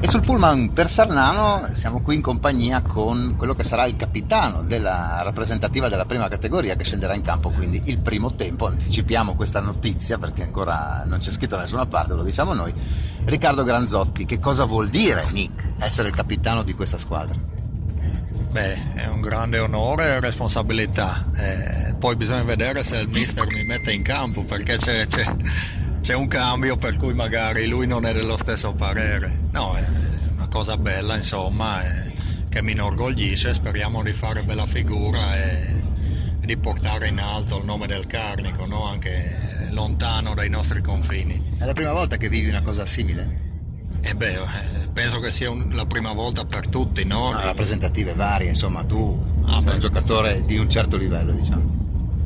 E sul pullman per Sarnano siamo qui in compagnia con quello che sarà il capitano della rappresentativa della prima categoria, che scenderà in campo quindi il primo tempo. Anticipiamo questa notizia perché ancora non c'è scritto da nessuna parte, lo diciamo noi. Riccardo Granzotti, che cosa vuol dire, Nick, essere il capitano di questa squadra? Beh, è un grande onore e responsabilità. Poi bisogna vedere se il mister mi mette in campo, perché c'è un cambio per cui magari lui non è dello stesso parere. No, è una cosa bella, insomma, che mi inorgoglisce. Speriamo di fare bella figura e di portare in alto il nome del Carnico, no? Anche lontano dai nostri confini. È la prima volta che vivi una cosa simile? Penso che sia la prima volta per tutti, no? Rappresentative varie, insomma, tu sei un giocatore di un certo livello, diciamo.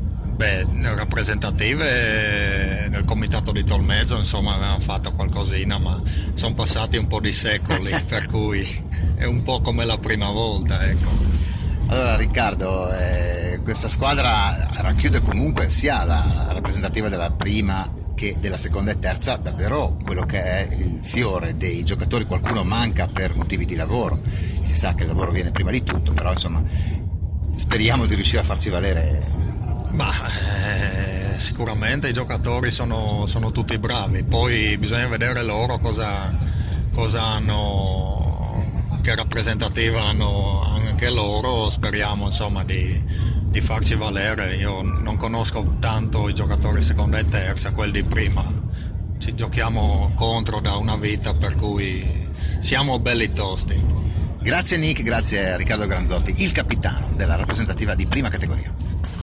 Rappresentative nel comitato di Tolmezzo, insomma, avevamo fatto qualcosina, ma sono passati un po' di secoli, per cui è un po' come la prima volta, ecco. Allora Riccardo, questa squadra racchiude comunque sia la rappresentativa della prima che della seconda e terza, davvero quello che è il fiore dei giocatori. Qualcuno manca per motivi di lavoro, si sa che il lavoro viene prima di tutto, però insomma speriamo di riuscire a farci valere. Sicuramente i giocatori sono tutti bravi, poi bisogna vedere loro cosa hanno, che rappresentativa hanno anche loro. Speriamo insomma di farci valere. Io non conosco tanto i giocatori seconda e terza, quelli di prima ci giochiamo contro da una vita, per cui siamo belli tosti. Grazie Nick, grazie a Riccardo Granzotti, il capitano della rappresentativa di prima categoria.